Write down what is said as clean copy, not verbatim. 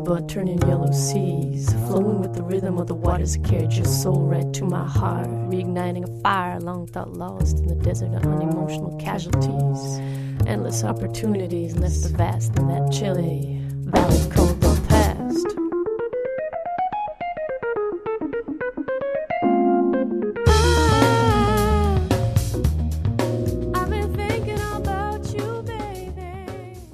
blood turning yellow seas, flowing with the rhythm of the waters that carried your soul right to my heart, reigniting a fire long thought lost in the desert of unemotional casualties. Endless opportunities left the vast in that chilly valley.